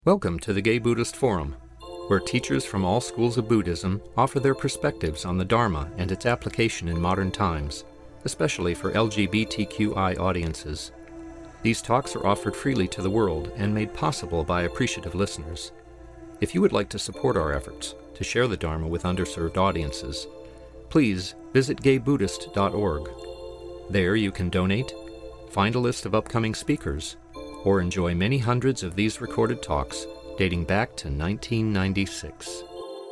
Welcome to the Gay Buddhist Forum, where teachers from all schools of Buddhism offer their perspectives on the Dharma and its application in modern times, especially for LGBTQI audiences. These talks are offered freely to the world and made possible by appreciative listeners. If you would like to support our efforts to share the Dharma with underserved audiences, please visit gaybuddhist.org. There you can donate, find a list of upcoming speakers, or enjoy many hundreds of these recorded talks dating back to 1996.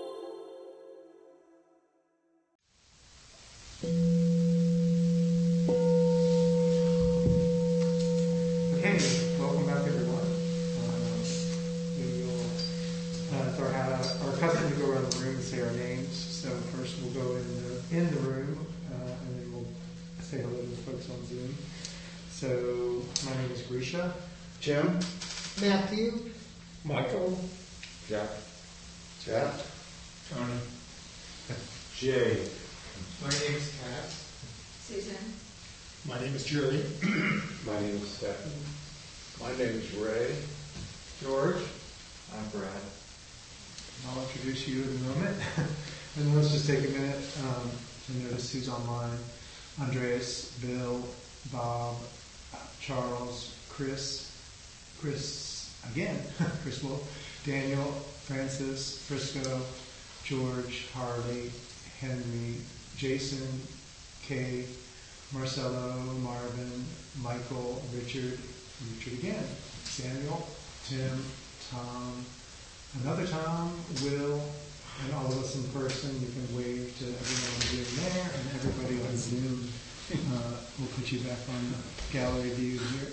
Okay, welcome back everyone. It's our custom to go around the room and say our names. So first we'll go in the room, and then we'll say hello to the folks on Zoom. So my name is Grisha. Jim, Matthew, Michael, Jeff, Tony, Jay. my name is Kat. Susan. My name is Julie. My name is Stephen. my name is Ray. George. I'm Brad. I'll introduce you in a moment. And let's just take a minute to notice who's online. Andreas, Bill, Bob, Charles, Chris again, Chris Wolf, Daniel, Francis, Frisco, George, Harley, Henry, Jason, Kay, Marcelo, Marvin, Michael, Richard again, Samuel, Tim, Tom, another Tom, Will, and all of us in person. You can wave to everyone on Zoom there, and everybody on Zoom. We'll put you back on the gallery view here.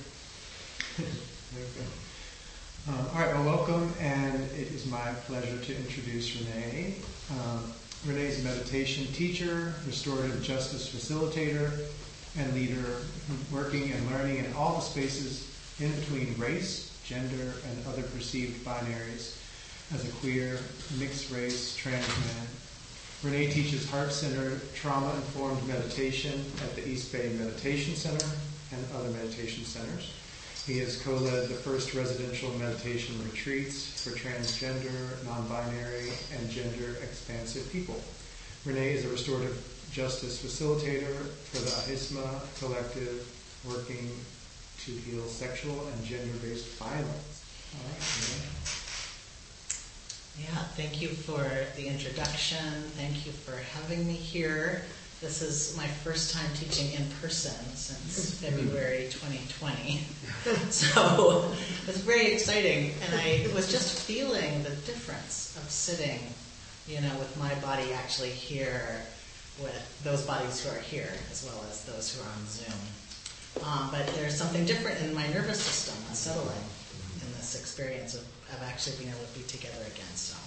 Okay. All right, well, welcome, and it is my pleasure to introduce Renee. Renee's a meditation teacher, restorative justice facilitator, and leader, working and learning in all the spaces in between race, gender, and other perceived binaries as a queer, mixed-race, trans man. Renee teaches heart-centered, trauma-informed meditation at the East Bay Meditation Center and other meditation centers. He has co-led the first residential meditation retreats for transgender, non-binary, and gender-expansive people. Renee is a restorative justice facilitator for the AHISMA Collective, working to heal sexual and gender-based violence. All right, Renee. Yeah, thank you for the introduction. Thank you for having me here. This is my first time teaching in person since February 2020. So it's very exciting. And I was just feeling the difference of sitting, with my body actually here with those bodies who are here as well as those who are on Zoom. But there's something different in my nervous system settling in this experience of actually being able to be together again. So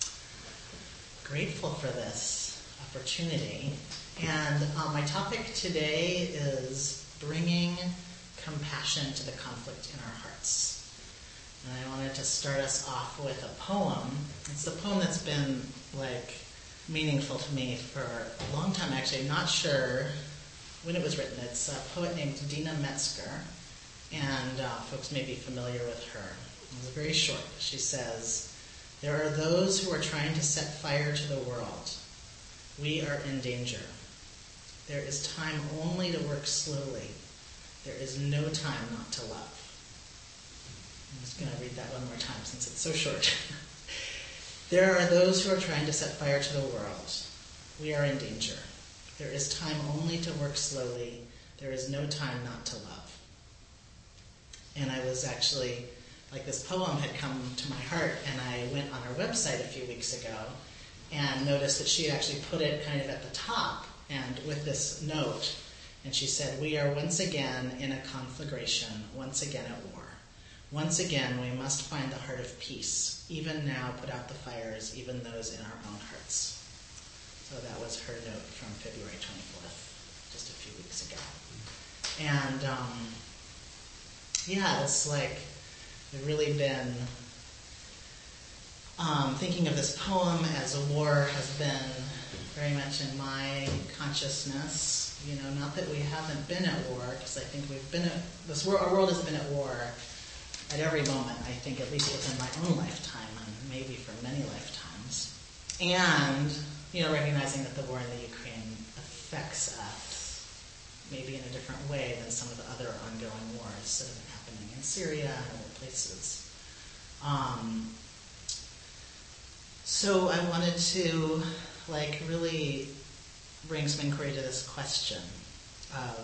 grateful for this opportunity. And my topic today is bringing compassion to the conflict in our hearts. And I wanted to start us off with a poem. It's a poem that's been meaningful to me for a long time, actually. I'm not sure when it was written. It's a poet named Dina Metzger, and folks may be familiar with her. It's very short. She says, "There are those who are trying to set fire to the world. We are in danger. There is time only to work slowly. There is no time not to love." I'm just going to read that one more time since it's so short. "There are those who are trying to set fire to the world. We are in danger. There is time only to work slowly. There is no time not to love." And I was actually, this poem had come to my heart, and I went on her website a few weeks ago and noticed that she had actually put it kind of at the top and with this note, and she said, "We are once again in a conflagration, once again at war. Once again we must find the heart of peace. Even now put out the fires, even those in our own hearts." So that was her note from February 24th, just a few weeks ago. And it's I've really been thinking of this poem as a war has been very much in my consciousness. Not that we haven't been at war, because I think we've been our world has been at war at every moment, I think, at least within my own lifetime, and maybe for many lifetimes. And, recognizing that the war in the Ukraine affects us maybe in a different way than some of the other ongoing wars that have been happening in Syria and other places. So I wanted to, really bring some inquiry to this question of,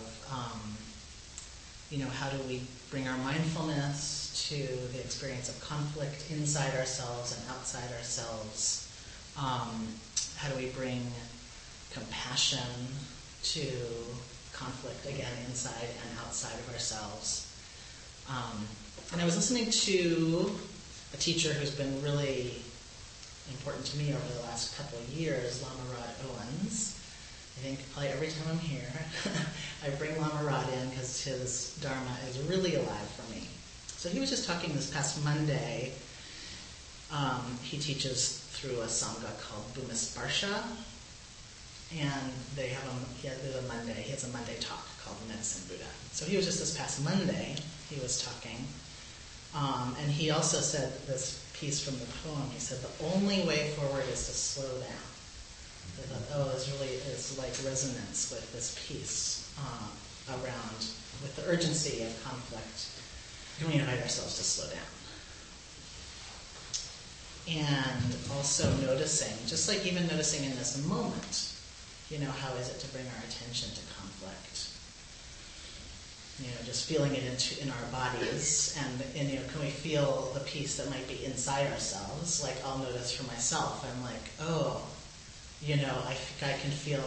how do we bring our mindfulness to the experience of conflict inside ourselves and outside ourselves? How do we bring compassion to conflict, again, inside and outside of ourselves? And I was listening to a teacher who's been really important to me over the last couple of years, Lama Rod Owens. I think probably every time I'm here, I bring Lama Rod in because his Dharma is really alive for me. So he was just talking this past Monday. He teaches through a Sangha called Bumisparsha, and he has a Monday talk called Medicine Buddha. So he was just this past Monday, he was talking, and he also said this piece from the poem. He said, the only way forward is to slow down. I thought, this really is like resonance with this piece around, with the urgency of conflict. Can we invite ourselves to slow down? And also noticing, just like even noticing in this moment, how is it to bring our attention to conflict? Just feeling it in our bodies, and can we feel the peace that might be inside ourselves? Like I'll notice for myself, I'm like, I think I can feel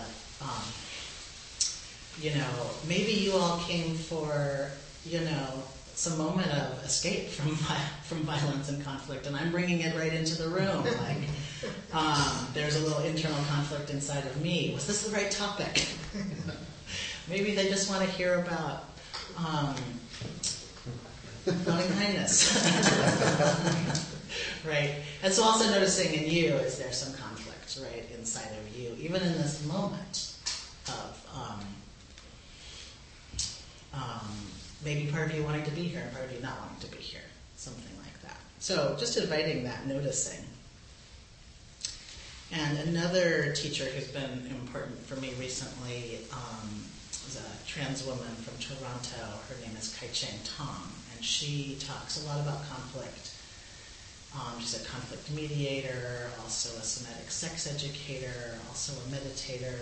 maybe you all came for, some moment of escape from violence and conflict, and I'm bringing it right into the room. There's a little internal conflict inside of me. Was this the right topic? Maybe they just want to hear about loving kindness. Right? And so also noticing in you, is there some conflict, right, inside of you, even in this moment of maybe part of you wanting to be here and part of you not wanting to be here, something like that. So just inviting that, noticing. And another teacher who's been important for me recently is a trans woman from Toronto. Her name is Kai-Cheng Tong, and she talks a lot about conflict. She's a conflict mediator, also a somatic sex educator, also a meditator,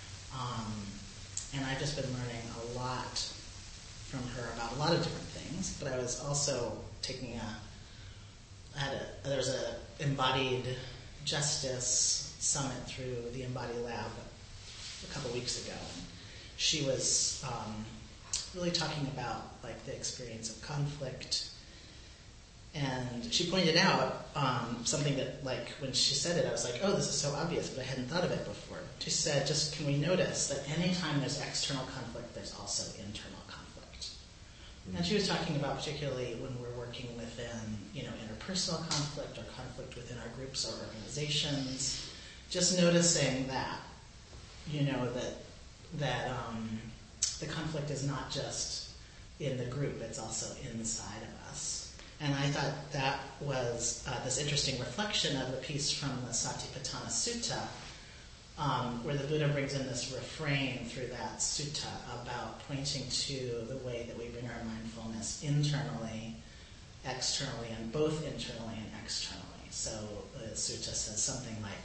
and I've just been learning a lot from her about a lot of different things. But I was also taking there was a embodied justice summit through the Embody Lab a couple weeks ago. And she was really talking about the experience of conflict, and she pointed out something that when she said it, I was like, oh, this is so obvious, but I hadn't thought of it before. She said, just can we notice that anytime there's external conflict, there's also internal conflict. And she was talking about particularly when we're working within, interpersonal conflict or conflict within our groups or organizations, just noticing that, that the conflict is not just in the group, it's also inside of us. And I thought that was this interesting reflection of the piece from the Satipatthana Sutta, where the Buddha brings in this refrain through that sutta about pointing to the way that we bring our mindfulness internally, externally, and both internally and externally. So the sutta says something like,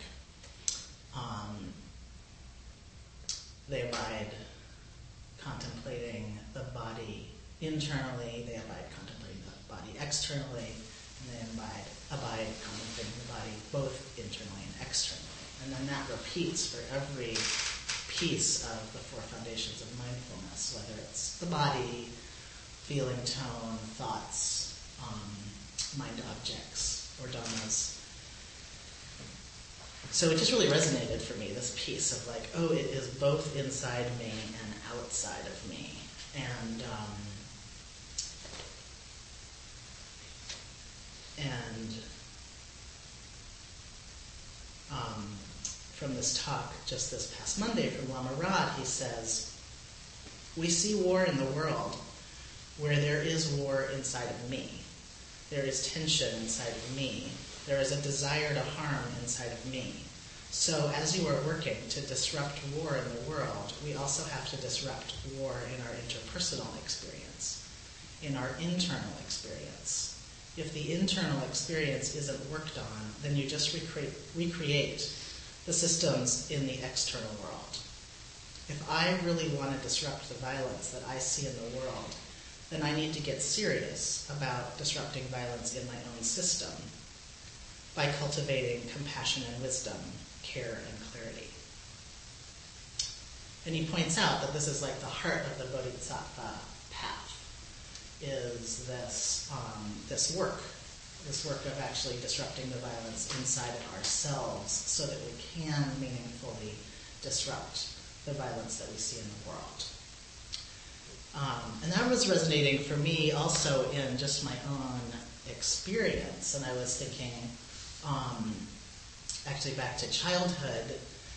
they abide contemplating the body internally, they abide contemplating the body externally, and they abide contemplating the body both internally and externally. And then that repeats for every piece of the four foundations of mindfulness, whether it's the body, feeling, tone, thoughts, mind objects, or dhammas. So it just really resonated for me, this piece of it is both inside me and outside of me. And from this talk just this past Monday from Lama Rod, he says, we see war in the world where there is war inside of me. there is tension inside of me. There is a desire to harm inside of me. So as you are working to disrupt war in the world, we also have to disrupt war in our interpersonal experience, in our internal experience. If the internal experience isn't worked on, then you just recreate the systems in the external world. If I really want to disrupt the violence that I see in the world, then I need to get serious about disrupting violence in my own system by cultivating compassion and wisdom, care and clarity. And he points out that this is like the heart of the Bodhisattva path, is this work of actually disrupting the violence inside of ourselves so that we can meaningfully disrupt the violence that we see in the world. And that was resonating for me also in just my own experience. And I was thinking, actually back to childhood,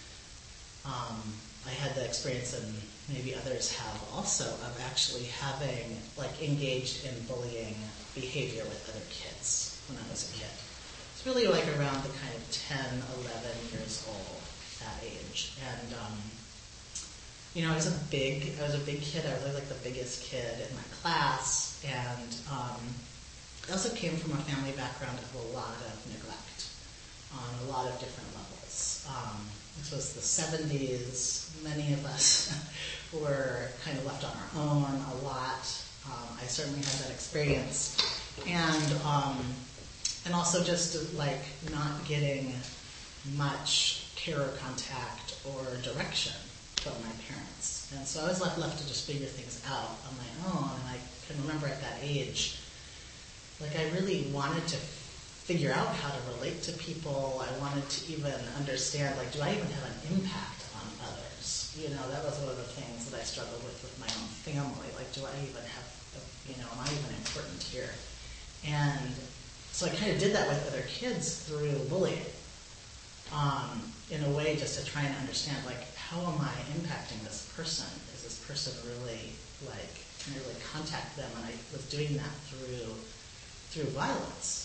I had the experience, and maybe others have also, of actually having engaged in bullying behavior with other kids when I was a kid. It's really around the kind of 10, 11 years old, that age. And I was a big kid. I was the biggest kid in my class, and I also came from a family background of a lot of neglect on a lot of different levels. This was the 70s. Many of us were kind of left on our own a lot. I certainly had that experience, and also just not getting much care or contact or direction from my parents. And so I was left to just figure things out on my own. And I can remember at that age, I really wanted to figure out how to relate to people. I wanted to even understand, do I even have an impact on others? That was one of the things that I struggled with my own family. Do I even have, am I even important here? And so I kind of did that with other kids through bullying. In a way, just to try and understand, how am I impacting this person? Is this person really, can I really contact them? And I was doing that through violence,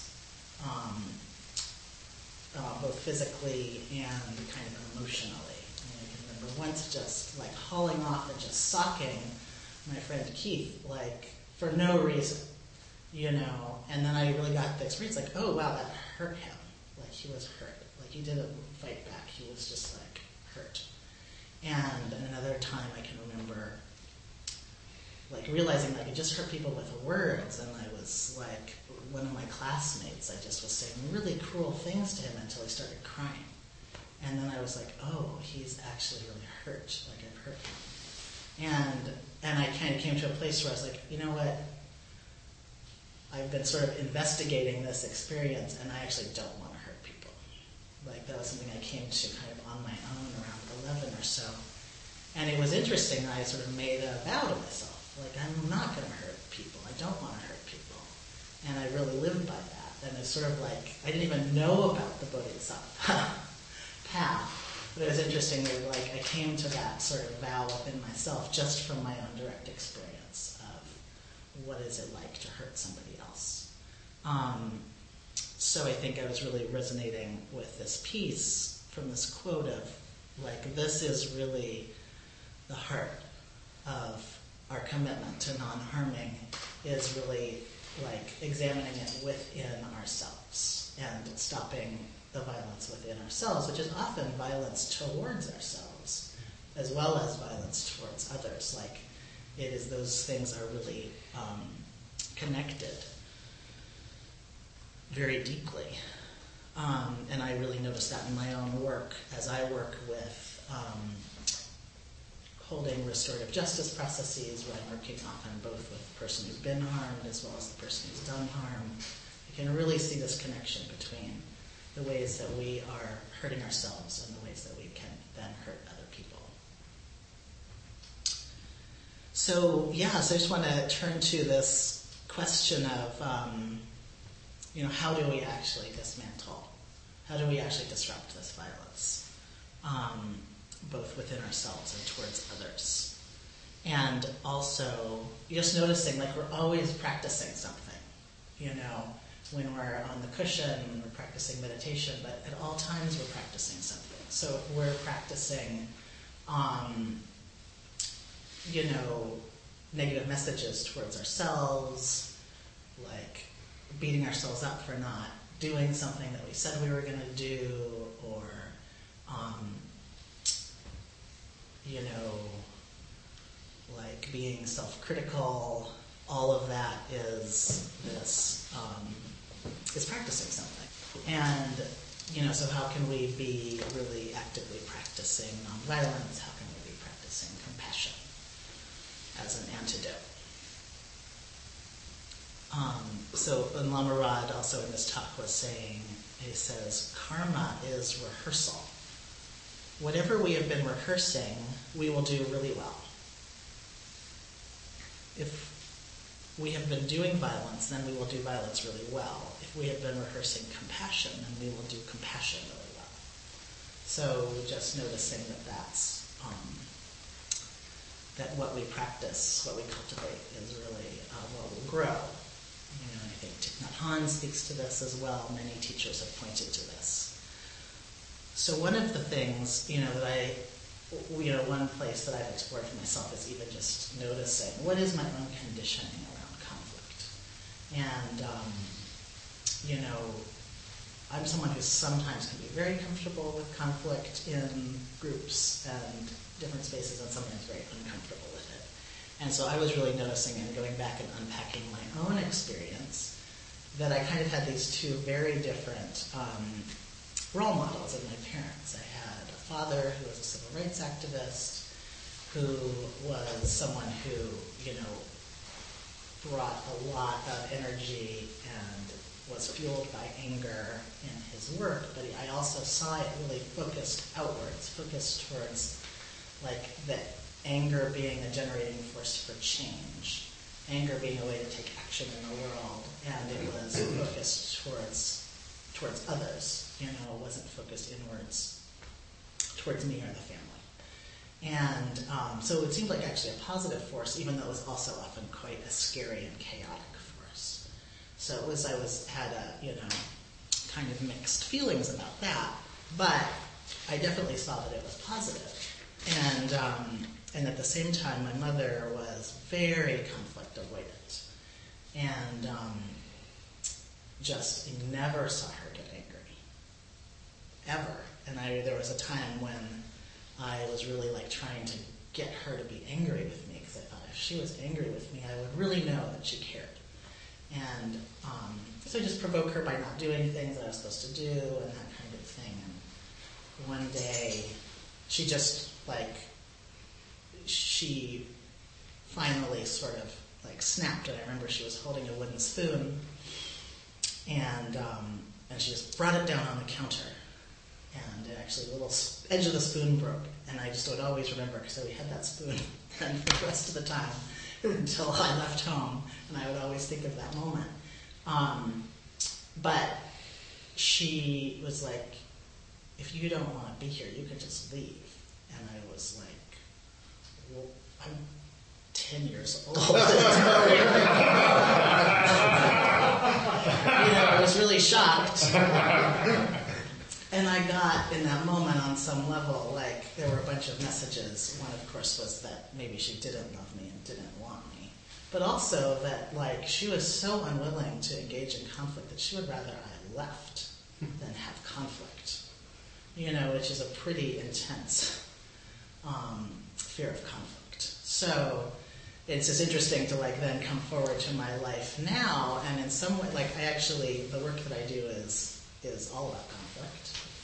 both physically and kind of emotionally. And I can remember once just hauling off and just socking my friend Keith, for no reason, and then I really got the experience, oh wow, that hurt him. He was hurt. He didn't fight back. He was just hurt. And another time I can remember realizing I just hurt people with words, and I was one of my classmates, I just was saying really cruel things to him until he started crying. And then I was oh, he's actually really hurt. I've hurt him. And I kind of came to a place where I was you know what? I've been sort of investigating this experience, and I actually don't want to hurt people. That was something I came to kind of on my own around 11 or so. And it was interesting that I sort of made a vow to myself. I'm not going to hurt people. I don't want to hurt people. And I really lived by that. And it's sort of I didn't even know about the Bodhisattva path. But it was interesting that I came to that sort of vow within myself just from my own direct experience of what is it like to hurt somebody else. So I think I was really resonating with this piece from this quote of this is really the heart of our commitment to non-harming, is really examining it within ourselves and stopping the violence within ourselves, which is often violence towards ourselves as well as violence towards others. It is, those things are really connected very deeply. And I really notice that in my own work as I work with holding restorative justice processes, where I'm working often both with the person who's been harmed as well as the person who's done harm. You can really see this connection between the ways that we are hurting ourselves and the ways that we can then hurt other people. So I just want to turn to this question of, how do we actually dismantle? How do we actually disrupt this violence, both within ourselves and towards others? And also, just noticing, we're always practicing something, when we're on the cushion, when we're practicing meditation, but at all times we're practicing something. So if we're practicing, negative messages towards ourselves, like beating ourselves up for not doing something that we said we were going to do, or, like being self-critical, all of that is practicing something. And, so how can we be really actively practicing nonviolence? How can we be practicing compassion as an antidote? And Lama Rod also in this talk was saying, he says, karma is rehearsal. Whatever we have been rehearsing, we will do really well. If we have been doing violence, then we will do violence really well. If we have been rehearsing compassion, then we will do compassion really well. So just noticing that what we practice, what we cultivate, is really what will grow. I think Thich Nhat Hanh speaks to this as well. Many teachers have pointed to this. So one of the things, one place that I've explored for myself is even just noticing what is my own conditioning around conflict. And, I'm someone who sometimes can be very comfortable with conflict in groups and different spaces, and sometimes very uncomfortable with it. And so I was really noticing and going back and unpacking my own experience that I kind of had these two very different role models in my parents. I had a father who was a civil rights activist, who was someone who, brought a lot of energy and was fueled by anger in his work, but I also saw it really focused outwards, focused towards the anger being a generating force for change, anger being a way to take action in the world, and it was focused towards others, wasn't focused inwards towards me or the family. And so it seemed like actually a positive force, even though it was also often quite a scary and chaotic force. So it was, had kind of mixed feelings about that, but I definitely saw that it was positive. And at the same time, my mother was very conflict avoidant, and just never saw her get angry, ever. And there was a time when I was really trying to get her to be angry with me, because I thought if she was angry with me, I would really know that she cared. And so I just provoke her by not doing things that I was supposed to do and that kind of thing. And one day, she just she finally sort of snapped, and I remember she was holding a wooden spoon, and she just brought it down on the counter, and actually the little edge of the spoon broke, and I just would always remember, because we had that spoon and for the rest of the time until I left home, and I would always think of that moment. But she was like, if you don't want to be here, you can just leave. And I was like, well, I'm 10 years old. I was really shocked. And I got, in that moment, on some level, there were a bunch of messages. One, of course, was that maybe she didn't love me and didn't want me. But also that, she was so unwilling to engage in conflict that she would rather I left than have conflict. Which is a pretty intense fear of conflict. So it's just interesting to then come forward to my life now, and in some way, the work that I do is all about conflict.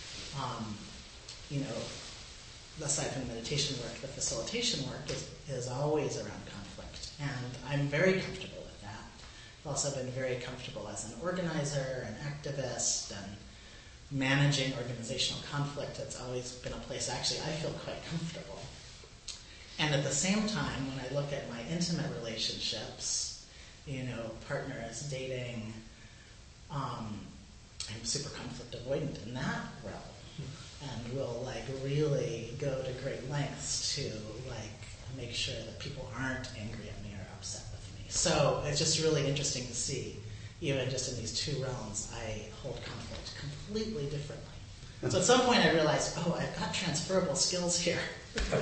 Aside from the meditation work, the facilitation work is always around conflict, and I'm very comfortable with that. I've also been very comfortable as an organizer, an activist, and managing organizational conflict. It's always been a place actually I feel quite comfortable. And at the same time, when I look at my intimate relationships, partners, dating, I'm super conflict avoidant in that realm, and will really go to great lengths to make sure that people aren't angry at me or upset with me. So it's just really interesting to see even just in these two realms, I hold conflict completely differently. So at some point I realized, oh, I've got transferable skills here. And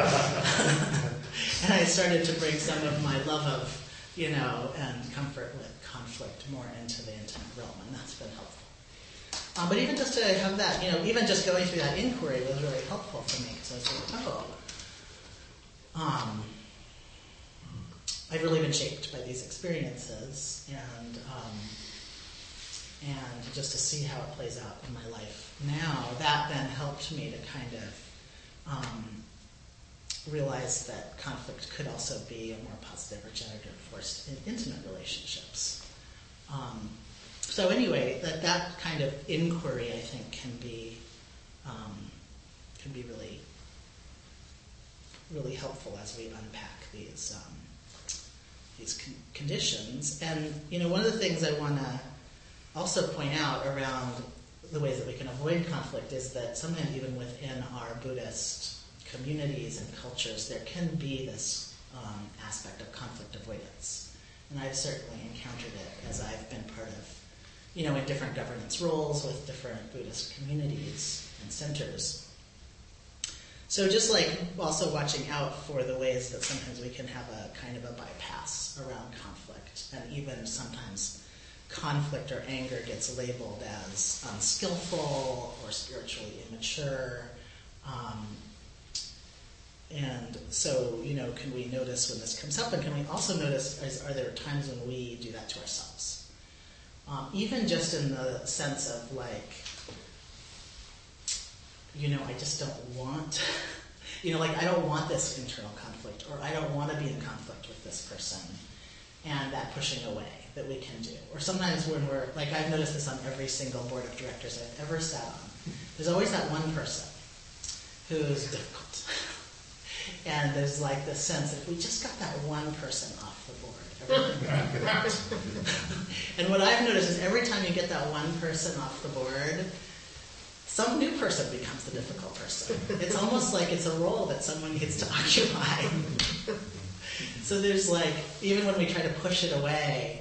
I started to bring some of my love of, and comfort with conflict more into the intimate realm, and that's been helpful. But even just to have that, even just going through that inquiry was really helpful for me, because I was like, I've really been shaped by these experiences, and just to see how it plays out in my life now, that then helped me to kind of realize that conflict could also be a more positive or generative force in intimate relationships. So anyway, that kind of inquiry, I think, can be really, really helpful as we unpack these conditions. And one of the things I want to also point out around the ways that we can avoid conflict is that sometimes even within our Buddhist communities and cultures, there can be this aspect of conflict avoidance. And I've certainly encountered it as I've been part of, in different governance roles with different Buddhist communities and centers. So just like also watching out for the ways that sometimes we can have a kind of a bypass around conflict, and even sometimes conflict or anger gets labeled as unskillful or spiritually immature. And so, can we notice when this comes up, and can we also notice, are there times when we do that to ourselves? Even just in the sense of I just don't want, I don't want this internal conflict, or I don't want to be in conflict with this person, and that pushing away that we can do. Or sometimes when we're, I've noticed this on every single board of directors I've ever sat on, there's always that one person who's difficult. And there's this sense that if we just got that one person off the board, everything would be great. And what I've noticed is every time you get that one person off the board, some new person becomes the difficult person. It's almost like it's a role that someone needs to occupy. So there's even when we try to push it away,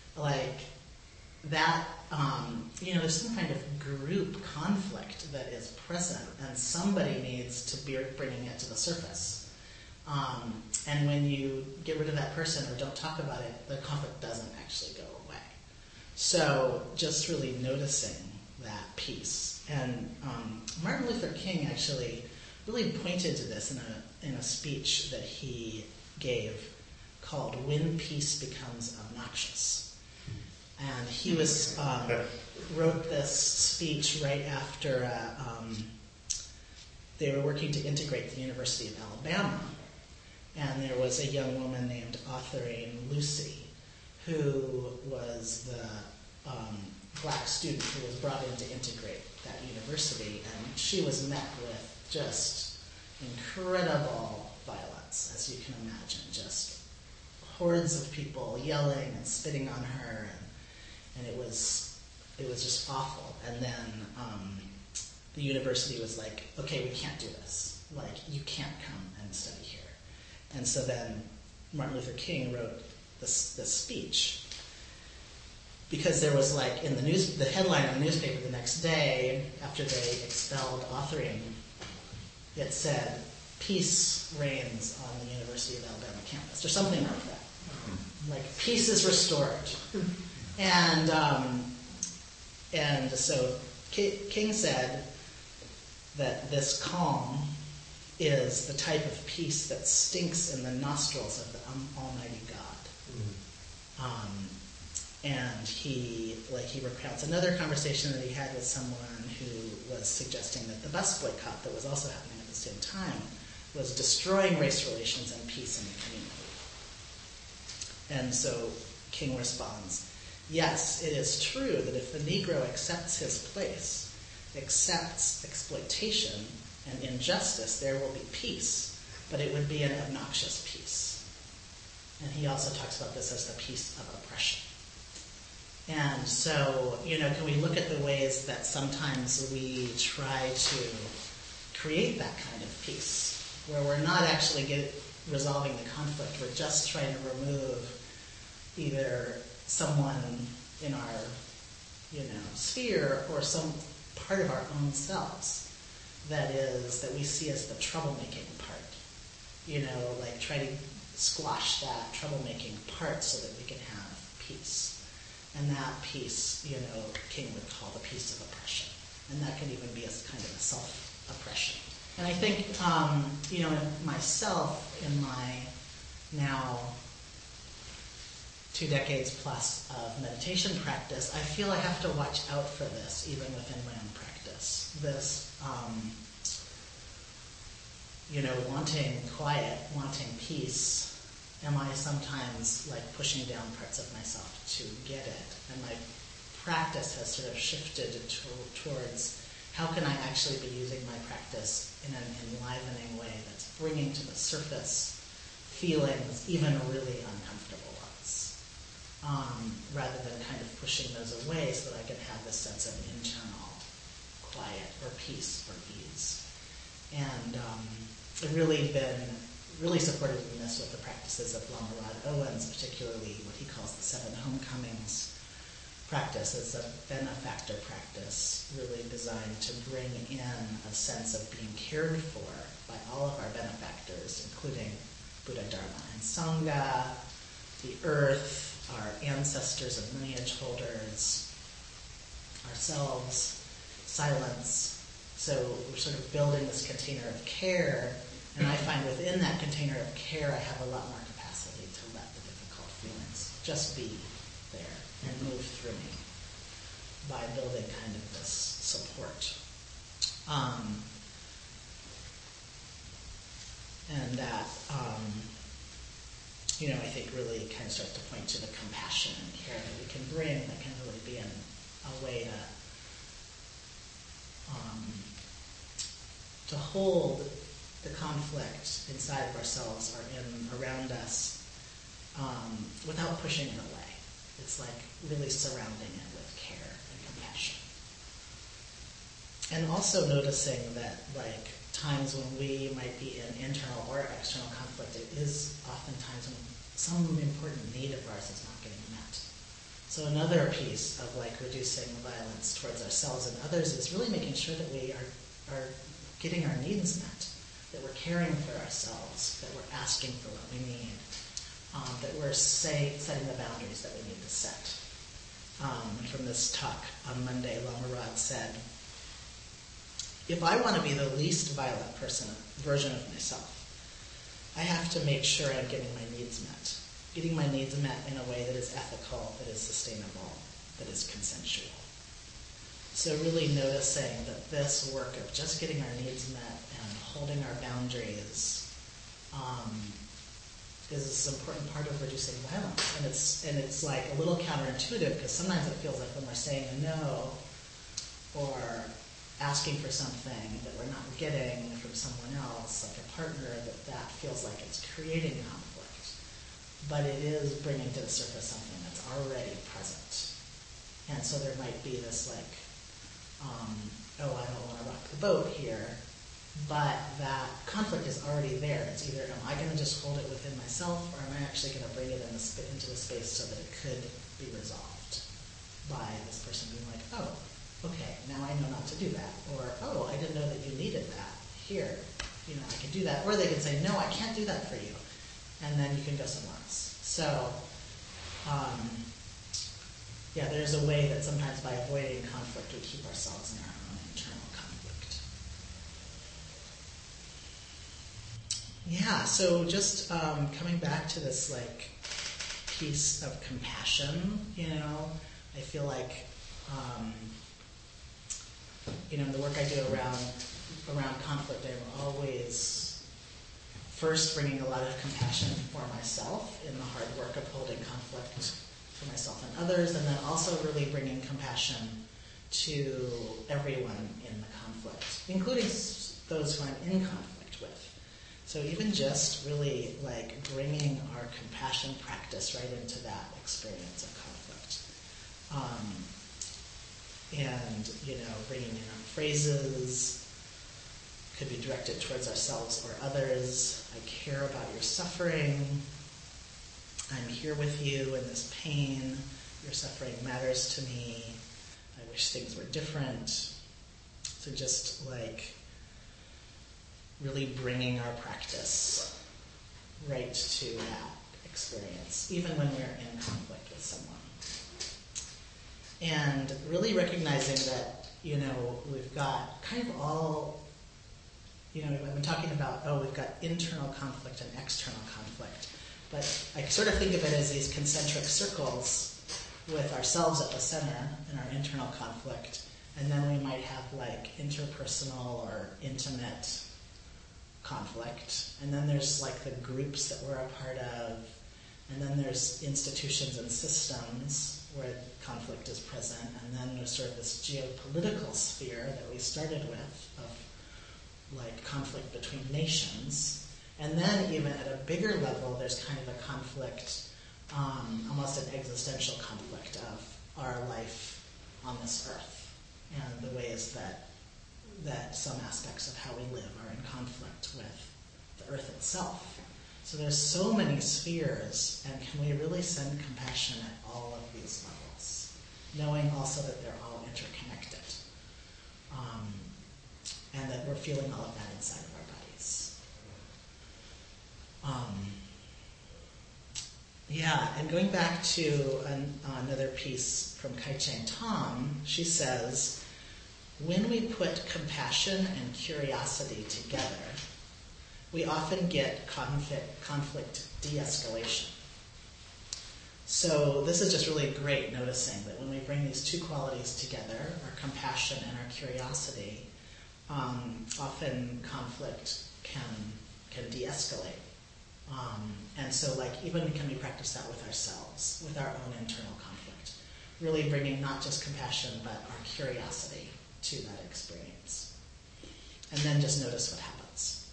that, there's some kind of group conflict that is present, and somebody needs to be bringing it to the surface. And when you get rid of that person or don't talk about it, the conflict doesn't actually go away. So just really noticing that piece. And Martin Luther King actually really pointed to this in a speech that he gave called "When Peace Becomes Obnoxious." And he wrote this speech right after they were working to integrate the University of Alabama. And there was a young woman named Autherine Lucy, who was the black student who was brought in to integrate that university. And she was met with just incredible violence, as you can imagine, just hordes of people yelling and spitting on her, and it was just awful. And then the university was like, okay, we can't do this. You can't come and study here. And so then Martin Luther King wrote this speech, because there was in the headline in the newspaper the next day after they expelled Autherine, it said, "Peace reigns on the University of Alabama campus," or something like that. Peace is restored. And so King said that this calm is the type of peace that stinks in the nostrils of the Almighty God. And he recounts another conversation that he had with someone who was suggesting that the bus boycott that was also happening at the same time was destroying race relations and peace in the community. And so King responds, "Yes, it is true that if the Negro accepts his place, accepts exploitation and injustice, there will be peace, but it would be an obnoxious peace." And he also talks about this as the peace of oppression. And so, can we look at the ways that sometimes we try to create that kind of peace, where we're not actually resolving the conflict, we're just trying to remove either someone in our, sphere or some part of our own selves that we see as the troublemaking part. Like try to squash that troublemaking part so that we can have peace. And that peace, King would call the peace of oppression. And that can even be a kind of a self-oppression. And I think, in myself, in my now 2 decades plus of meditation practice, I feel I have to watch out for this, even within my own practice. This, wanting quiet, wanting peace, am I sometimes like pushing down parts of myself to get it? And my practice has sort of shifted towards how can I actually be using my practice in an enlivening way that's bringing to the surface feelings, even really uncomfortable ones, rather than kind of pushing those away so that I can have this sense of internal quiet or peace or ease. And I've really been really supportive in this with the practices of Lama Rod Owens, particularly what he calls the 7 homecomings practice. It's a benefactor practice, really designed to bring in a sense of being cared for by all of our benefactors, including Buddha, Dharma, and Sangha, the earth, our ancestors and lineage holders, ourselves, silence. So we're sort of building this container of care, and I find within that container of care I have a lot more capacity to let the difficult feelings just be there and move through me by building kind of this support. And that, I think really kind of starts to point to the compassion and care that we can bring that can really be in a way to hold the conflict inside of ourselves or around us without pushing it away. It's like really surrounding it with care and compassion. And also noticing that like times when we might be in internal or external conflict, it is oftentimes when some important need of ours is not getting met. So another piece of like reducing violence towards ourselves and others is really making sure that we are getting our needs met, that we're caring for ourselves, that we're asking for what we need, that we're setting the boundaries that we need to set. From this talk on Monday, Lama Rod said, if I want to be the least violent version of myself, I have to make sure I'm getting my needs met. Getting my needs met in a way that is ethical, that is sustainable, that is consensual. So really noticing that this work of just getting our needs met and holding our boundaries is an important part of reducing violence. And it's like a little counterintuitive because sometimes it feels like when we're saying no or asking for something that we're not getting from someone else, like a partner, that feels like it's creating conflict. But it is bringing to the surface something that's already present. And so there might be this like, I don't want to rock the boat here, but that conflict is already there. It's either, am I going to just hold it within myself, or am I actually going to bring it into the space so that it could be resolved by this person being like, oh, okay, now I know not to do that. Or, oh, I didn't know that you needed that. Here, I can do that. Or they can say, no, I can't do that for you. And then you can go somewhere else. So, there's a way that sometimes by avoiding conflict, we keep ourselves in our own internal conflict. Yeah, so just coming back to this like piece of compassion, I feel like the work I do around conflict, I'm always first bringing a lot of compassion for myself in the hard work of holding conflict for myself and others, and then also really bringing compassion to everyone in the conflict, including those who I'm in conflict with. So even just really like bringing our compassion practice right into that experience of conflict. Bringing in our phrases, could be directed towards ourselves or others. I care about your suffering. I'm here with you in this pain. your suffering matters to me. I wish things were different. So just like really bringing our practice right to that experience, even when we're in conflict with someone. And really recognizing that, we've got kind of all, I've been talking about, we've got internal conflict and external conflict. But I sort of think of it as these concentric circles with ourselves at the center in our internal conflict. And then we might have like interpersonal or intimate conflict. And then there's like the groups that we're a part of. And then there's institutions and systems where conflict is present. And then there's sort of this geopolitical sphere that we started with of like conflict between nations. And then even at a bigger level, there's kind of a conflict, almost an existential conflict of our life on this earth and the ways that some aspects of how we live are in conflict with the earth itself. So there's so many spheres, and can we really send compassion at all of these levels, knowing also that they're all interconnected, and that we're feeling all of that inside of our bodies. And going back to another piece from Kai-Cheng Tom, she says, when we put compassion and curiosity together, we often get conflict de-escalation. So this is just really great, noticing that when we bring these two qualities together, our compassion and our curiosity, often conflict can de-escalate. And so even can we practice that with ourselves, with our own internal conflict, really bringing not just compassion but our curiosity to that experience. And then just notice what happens.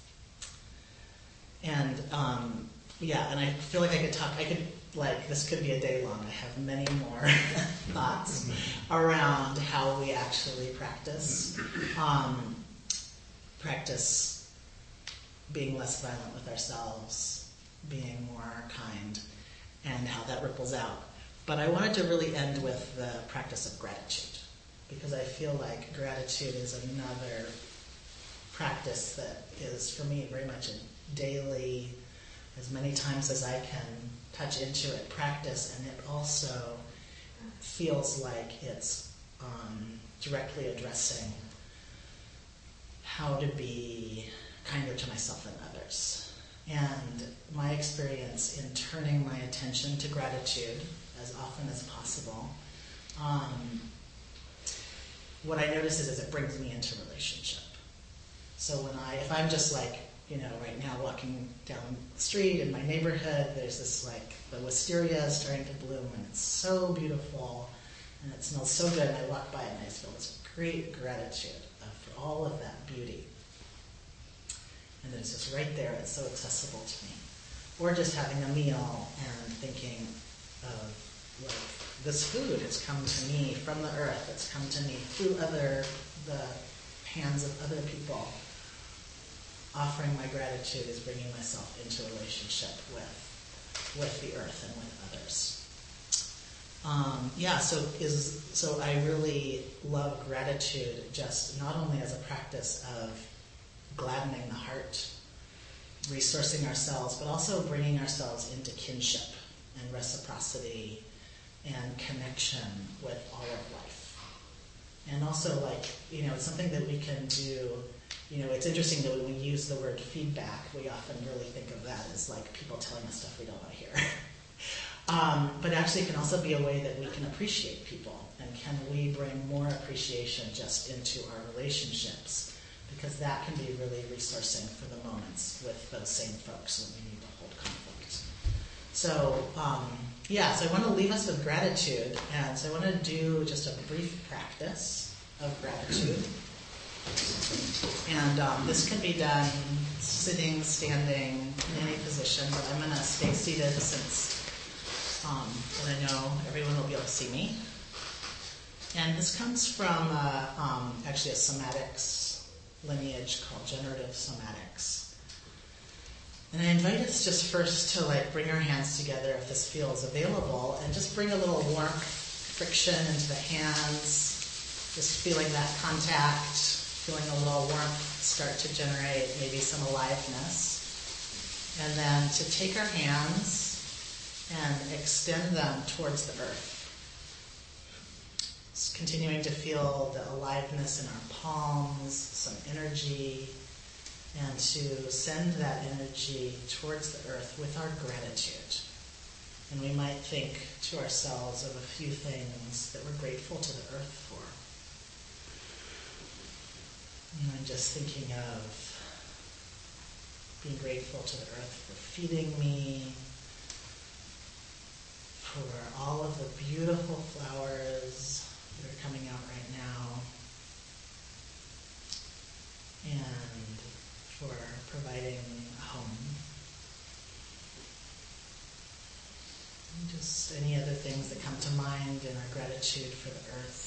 And and I feel like this could be a day long. I have many more thoughts around how we actually practice being less violent with ourselves, being more kind, and how that ripples out. But I wanted to really end with the practice of gratitude, because I feel like gratitude is another practice that is, for me, very much a daily, as many times as I can touch into it, practice, and it also feels like it's directly addressing how to be kinder to myself and others. And my experience in turning my attention to gratitude as often as possible, what I notice is it brings me into relationship. So if I'm just right now walking down the street in my neighborhood, there's this the wisteria is starting to bloom, and it's so beautiful, and it smells so good, and I walk by and I just feel this great gratitude for all of that beauty. And it's just right there, it's so accessible to me. Or just having a meal and thinking of this food has come to me from the earth, it's come to me through the hands of other people. Offering my gratitude is bringing myself into relationship with the earth and with others. So I really love gratitude, just not only as a practice of gladdening the heart, resourcing ourselves, but also bringing ourselves into kinship and reciprocity and connection with all of life. And also it's something that we can do. It's interesting that when we use the word feedback, we often really think of that as people telling us stuff we don't want to hear. But actually it can also be a way that we can appreciate people, and can we bring more appreciation just into our relationships, because that can be really resourcing for the moments with those same folks when we need to hold conflict. So so I want to leave us with gratitude, and so I want to do just a brief practice of gratitude. And this can be done sitting, standing, in any position, but I'm going to stay seated since and I know everyone will be able to see me. And this comes from actually a somatics lineage called generative somatics. And I invite us just first to like bring our hands together if this feels available, and just bring a little warmth, friction into the hands, just feeling that contact, feeling a little warmth start to generate maybe some aliveness. And then to take our hands and extend them towards the earth. Just continuing to feel the aliveness in our palms, some energy, and to send that energy towards the earth with our gratitude. And we might think to ourselves of a few things that we're grateful to the earth for. And I'm just thinking of being grateful to the earth for feeding me, for all of the beautiful flowers that are coming out right now, and for providing a home. And just any other things that come to mind in our gratitude for the earth.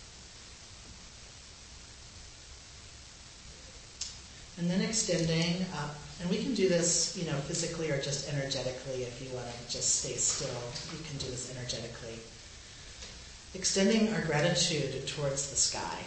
And then extending up, and we can do this, physically or just energetically. If you want to just stay still, you can do this energetically. Extending our gratitude towards the sky.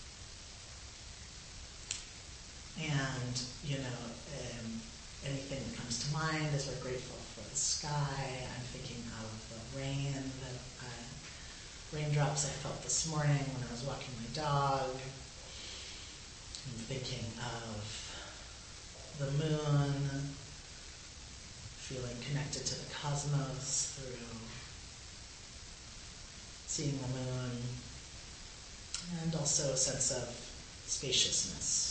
And, anything that comes to mind as we're grateful for the sky. I'm thinking of the rain, raindrops I felt this morning when I was walking my dog. I'm thinking of the moon, feeling connected to the cosmos through seeing the moon, and also a sense of spaciousness.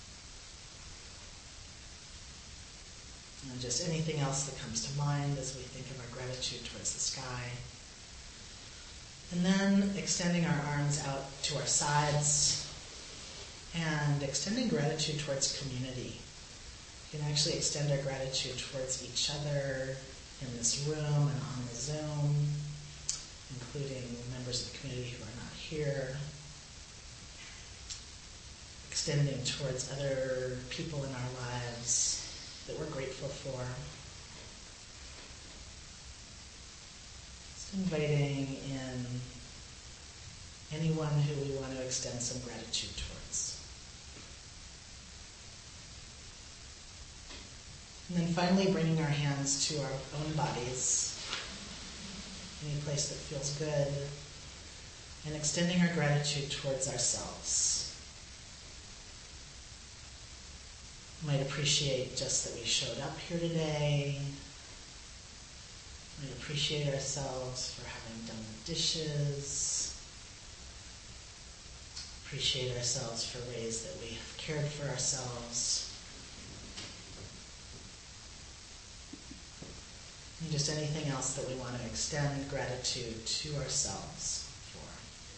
And just anything else that comes to mind as we think of our gratitude towards the sky. And then extending our arms out to our sides and extending gratitude towards community. We can actually extend our gratitude towards each other in this room and on the Zoom, including members of the community who are not here. Extending towards other people in our lives that we're grateful for. Just inviting in anyone who we want to extend some gratitude towards. And then finally bringing our hands to our own bodies, any place that feels good, and extending our gratitude towards ourselves. Might appreciate just that we showed up here today. Might appreciate ourselves for having done the dishes. Appreciate ourselves for ways that we have cared for ourselves. And just anything else that we want to extend gratitude to ourselves for.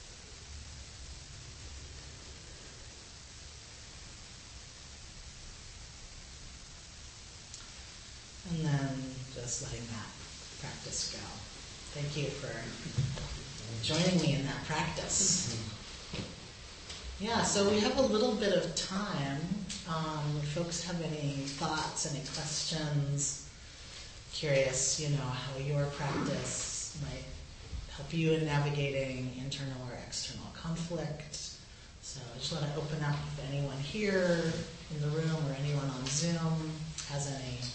And then just letting that practice go. Thank you for joining me in that practice. Yeah, so we have a little bit of time. If folks have any thoughts, any questions, curious, how your practice might help you in navigating internal or external conflict. So I just want to open up if anyone here in the room or anyone on Zoom has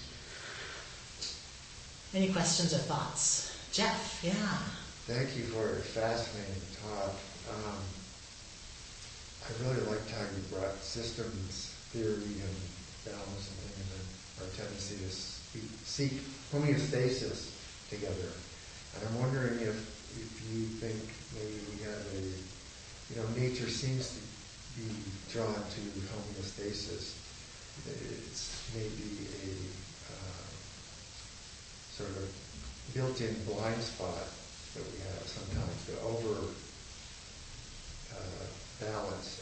any questions or thoughts. Jeff, yeah. Thank you for a fascinating talk. I really liked how you brought systems theory and balance and things, and our tendency to seek homeostasis together. And I'm wondering if you think maybe we have nature seems to be drawn to homeostasis. It's maybe a sort of built-in blind spot that we have sometimes to over balance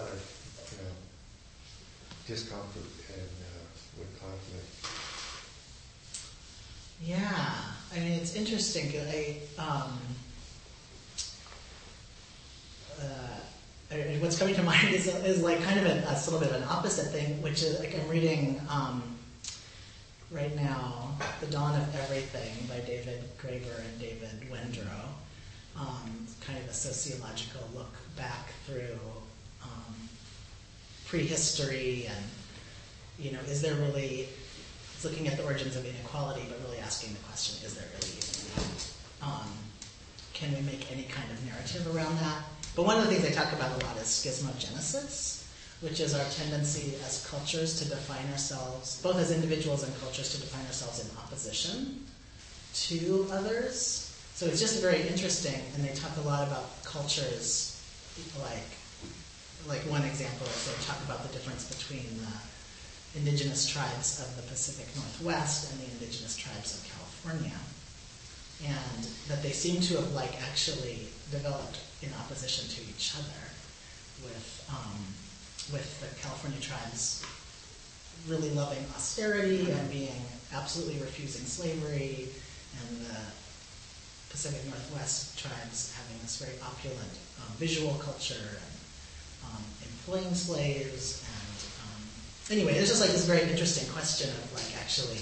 discomfort and with conflict. Yeah, I mean, it's interesting. What's coming to mind is like kind of a little bit of an opposite thing, which is like I'm reading right now, The Dawn of Everything by David Graeber and David Wendrow. Kind of a sociological look back through prehistory and, is there really, it's looking at the origins of inequality, but really asking the question, is there really even that? Can we make any kind of narrative around that? But one of the things they talk about a lot is schismogenesis, which is our tendency as cultures to define ourselves, both as individuals and cultures, to define ourselves in opposition to others. So it's just very interesting, and they talk a lot about cultures, like one example is they talk about the difference between the indigenous tribes of the Pacific Northwest and the indigenous tribes of California, and that they seem to have actually developed in opposition to each other, with the California tribes really loving austerity and being absolutely refusing slavery, and the Pacific Northwest tribes having this very opulent visual culture and employing slaves. And anyway, it's just this very interesting question of actually,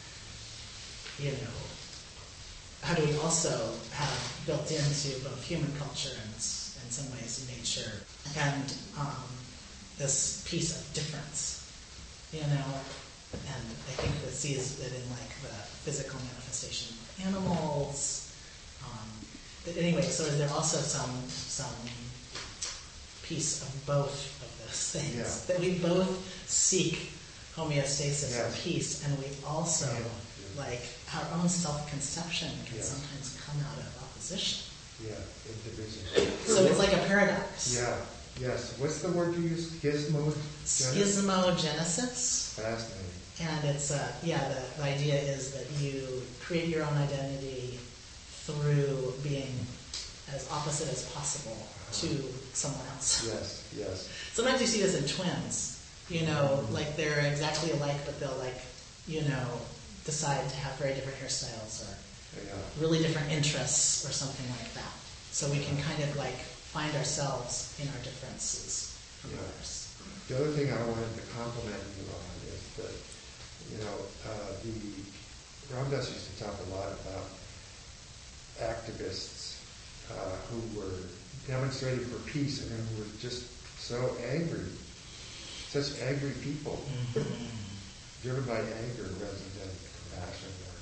how do we also have built into both human culture and in some ways nature and this piece of difference, and I think that sees it in the physical manifestation of animals. But anyway, so is there also some piece of both of those things, that we both seek homeostasis and peace, and we also our own self-conception can sometimes come out of opposition. Yeah, division. So it's like a paradox. Yeah. Yes. What's the word you used? Schismogenesis. Fascinating. And it's the idea is that you create your own identity through being as opposite as possible to someone else. Yes. Sometimes you see this in twins. They're exactly alike, but they'll decide to have very different hairstyles or really different interests or something like that. So we can kind of find ourselves in our differences from others. The other thing I wanted to compliment you on is that, the Ramdas used to talk a lot about activists who were demonstrating for peace and who were just so angry, such angry people, driven by anger rather than compassion or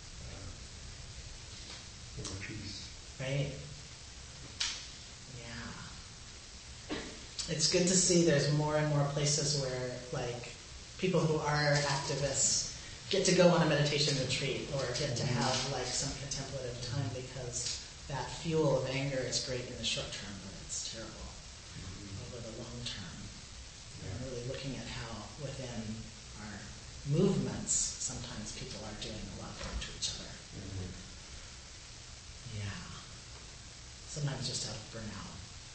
inner peace. Right. Yeah. It's good to see there's more and more places where people who are activists get to go on a meditation retreat or get to have some contemplative time, because that fuel of anger is great in the short term, but it's terrible over the long term. And really looking at how within our movements sometimes people are doing a lot of harm to each other. Yeah. Sometimes just out of burnout.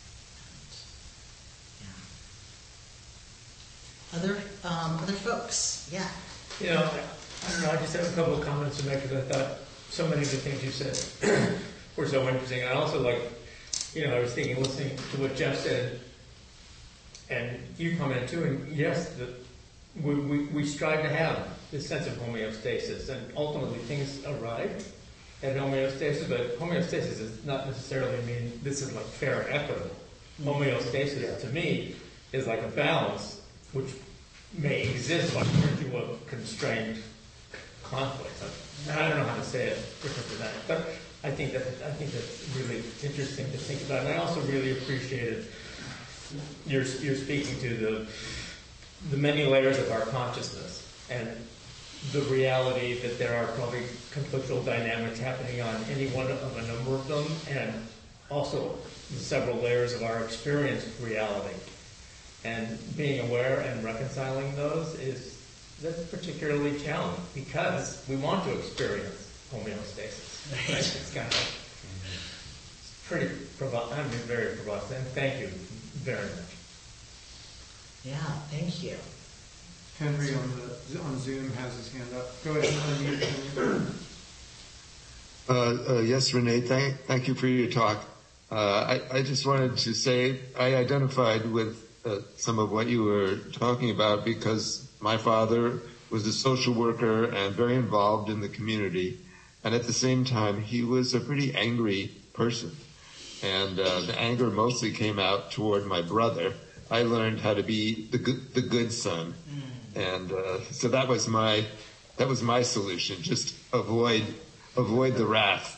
And other folks, yeah. I don't know, I just have a couple of comments to make, because I thought so many of the things you said were so interesting. And I also I was thinking, listening to what Jeff said, and you commented too, and yes, we strive to have this sense of homeostasis, and ultimately things arrive at homeostasis, but homeostasis does not necessarily mean this is fair and equitable. Homeostasis, to me, is a balance which may exist by virtue of constrained conflict. I don't know how to say it different than that, but I think that's really interesting to think about. And I also really appreciated you're speaking to the many layers of our consciousness and the reality that there are probably conflictual dynamics happening on any one of a number of them, and also the several layers of our experienced reality. And being aware and reconciling those that's particularly challenging, because we want to experience homeostasis. Right? It's kind of pretty very provocative. Thank you very much. Yeah, thank you. Henry on Zoom has his hand up. Go ahead and unmute. Yes, Renee, thank you for your talk. I just wanted to say I identified with some of what you were talking about, because my father was a social worker and very involved in the community. And at the same time, he was a pretty angry person. And the anger mostly came out toward my brother. I learned how to be the good son. And so that was my solution. Just avoid the wrath.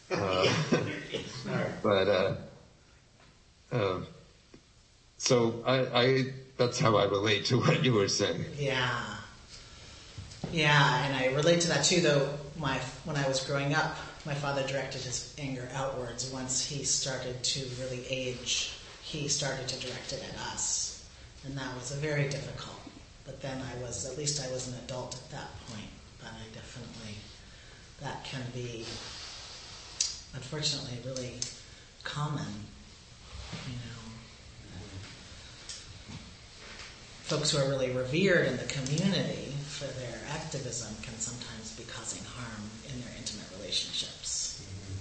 So I that's how I relate to what you were saying. Yeah, and I relate to that too, though. When I was growing up, my father directed his anger outwards. Once he started to really age, he started to direct it at us. And that was very difficult. But then at least I was an adult at that point. But I definitely, that can be, unfortunately, really common, Folks who are really revered in the community for their activism can sometimes be causing harm in their intimate relationships.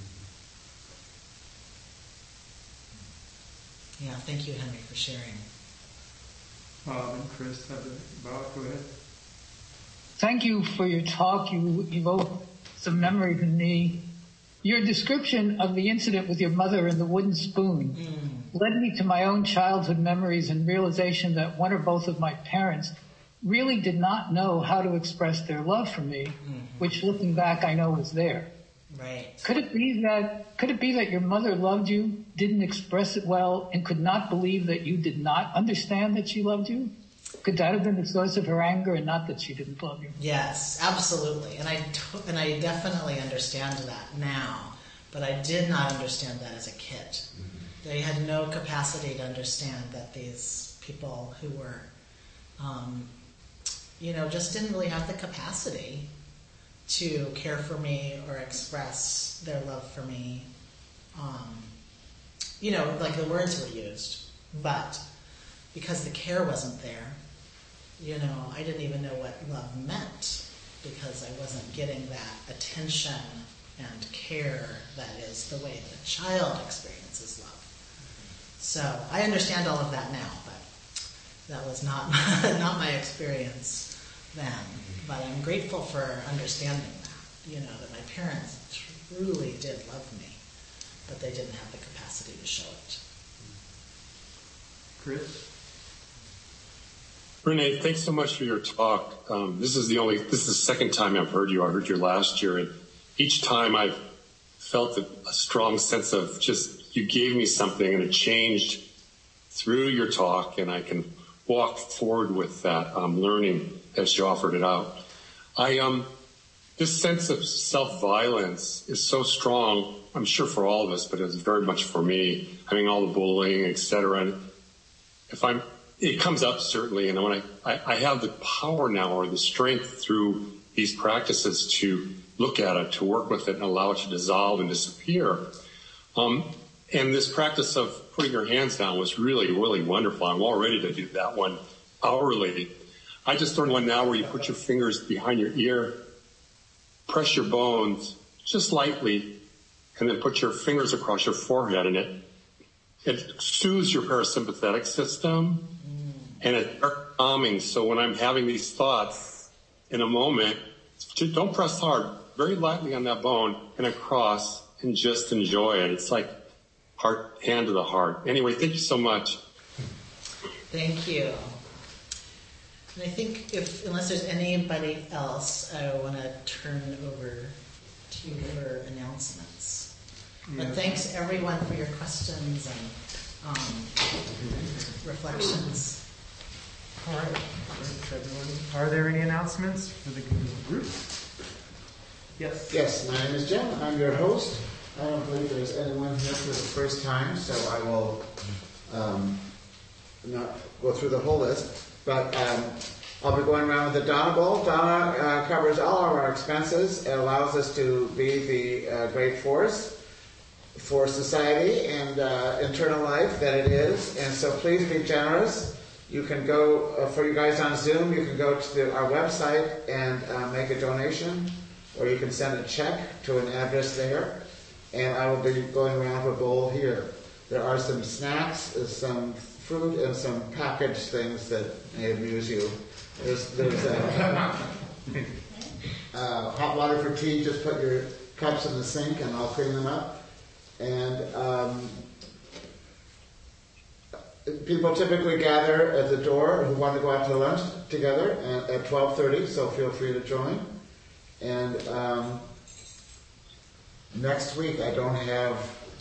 Yeah, thank you, Henry, for sharing. Bob and Chris have Bob, go ahead. Thank you for your talk. You evoked some memory in me. Your description of the incident with your mother and the wooden spoon led me to my own childhood memories and realization that one or both of my parents really did not know how to express their love for me, which looking back I know was there. Right. Could it be that your mother loved you, didn't express it well, and could not believe that you did not understand that she loved you? Could that have been the source of her anger and not that she didn't love you? Yes, absolutely. And I definitely understand that now, but I did not understand that as a kid. They had no capacity to understand that these people who were, just didn't really have the capacity to care for me or express their love for me. Like the words were used, but because the care wasn't there, I didn't even know what love meant because I wasn't getting that attention and care that is the way that a child experiences love. So I understand all of that now, but that was not my experience then. But I'm grateful for understanding that, that my parents truly did love me, but they didn't have the capacity to show it. Chris? Renee, thanks so much for your talk. This is the second time I've heard you. I heard you last year, and each time I've felt a strong sense of just, you gave me something and it changed through your talk, and I can walk forward with that learning as you offered it out. This sense of self-violence is so strong, I'm sure for all of us, but it's very much for me. I mean, all the bullying, etc. It comes up certainly, and when I have the power now or the strength through these practices to look at it, to work with it and allow it to dissolve and disappear. And this practice of putting your hands down was really, really wonderful. I'm all ready to do that one hourly. I just learned one now where you put your fingers behind your ear, press your bones just lightly, and then put your fingers across your forehead, and it soothes your parasympathetic system, and it's calming. So when I'm having these thoughts in a moment, don't press hard, very lightly on that bone and across, and just enjoy it. It's like hand to the heart. Anyway, thank you so much. Thank you. And I think unless there's anybody else, I want to turn over to you for announcements. Yeah. But thanks everyone for your questions and reflections. All right. Are there any announcements for the group? Yes. Yes, my name is Jim. I'm your host. I don't believe there's anyone here for the first time, so I will not go through the whole list. But I'll be going around with the Donna Bowl. Donna covers all of our expenses. It allows us to be the great force for society and internal life that it is. And so please be generous. You can go, for you guys on Zoom, you can go to our website and make a donation, or you can send a check to an address there. And I will be going around with a bowl here. There are some snacks, some fruit and some packaged things that may amuse you. There's hot water for tea. Just put your cups in the sink and I'll clean them up. And people typically gather at the door who want to go out to lunch together at 12:30, so feel free to join. And next week I don't have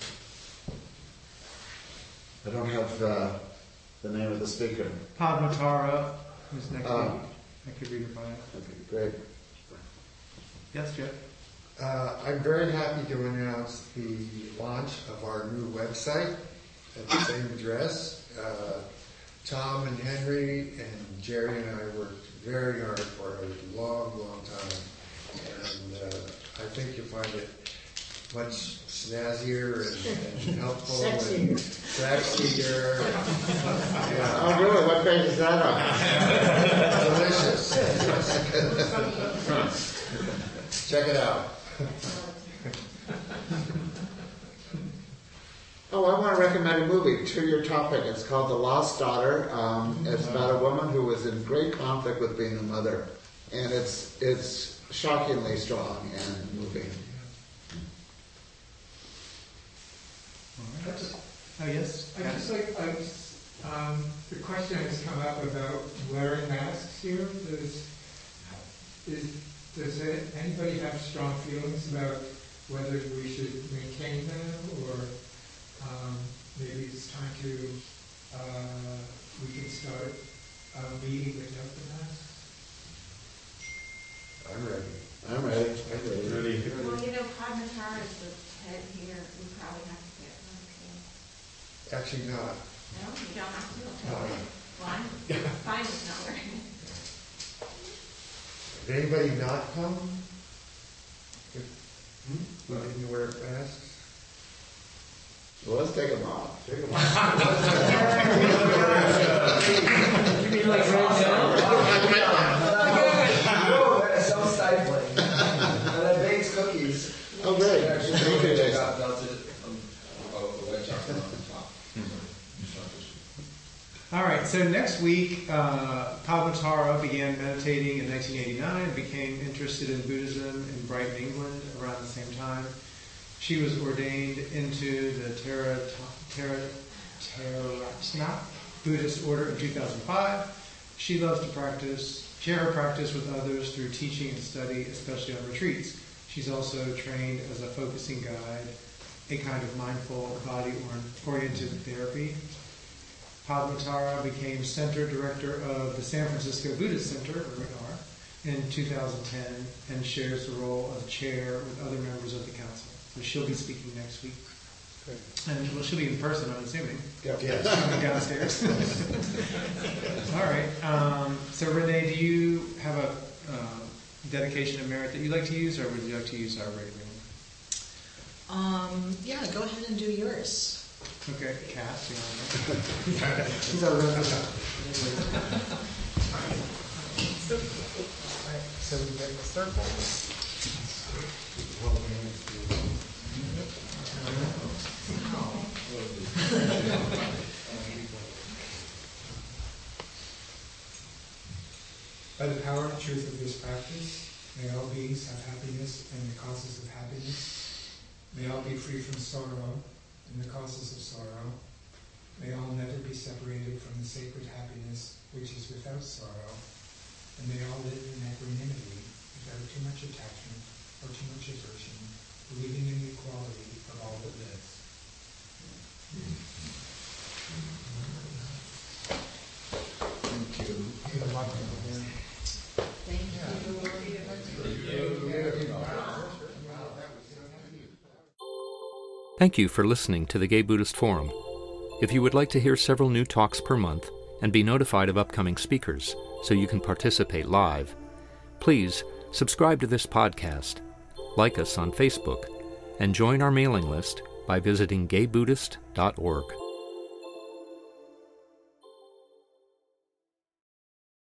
the name of the speaker. Padmatara is next week. I could read her bio. Okay, great. Yes, Jeff? I'm very happy to announce the launch of our new website at the same address. Tom and Henry and Jerry and I worked very hard for a long, long time. And I think you'll find it much snazzier and helpful Sexier. and sexier. Yeah. Oh, really? What page is that on? Delicious. Check it out. Oh, I want to recommend a movie to your topic. It's called The Lost Daughter. It's about a woman who was in great conflict with being a mother. And it's shockingly strong and moving. Oh, yes? I just like, the question has come up about wearing masks here. Does anybody have strong feelings about whether we should maintain them, or maybe it's time to, we can start a meeting without the masks? I'm ready. I'm ready. Well, Padmatara is the head here. We probably have to get one too. Actually not. No, you don't have to. No. Okay. Well, I'm fine with not wearing it. Did anybody not come? If we didn't wear masks? Well, let's take them off. You mean like right now? No, it's so stifling. And I baked cookies. Oh, great. Actually, Thank you, Jason. that's it. The white chocolate on the top. All right, so next week, Padmatara began meditating in 1989 and became interested in Buddhism in Brighton, England around the same time. She was ordained into the Theravada Buddhist order in 2005. She loves to share her practice with others through teaching and study, especially on retreats. She's also trained as a focusing guide, a kind of mindful, body-oriented therapy. Padmatara became Center Director of the San Francisco Buddhist Center, where we are, in 2010, and shares the role of chair with other members of the council. So she'll be speaking next week. Great. And well, she'll be in person, I'm assuming. Yes. Coming downstairs. All right. So Renee, do you have a dedication of merit that you'd like to use, or would you like to use our regular one? Yeah, go ahead and do yours. Okay, Cass, you want to He's our representative. So we make a circle. By the power and truth of this practice, may all beings have happiness and the causes of happiness. May all be free from sorrow and the causes of sorrow. May all never be separated from the sacred happiness which is without sorrow. And may all live in equanimity without too much attachment or too much aversion, believing in the equality of all that lives. Thank you. Thank you for listening to the Gay Buddhist Forum. If you would like to hear several new talks per month and be notified of upcoming speakers so you can participate live, please subscribe to this podcast, like us on Facebook, and join our mailing list by visiting gaybuddhist.org.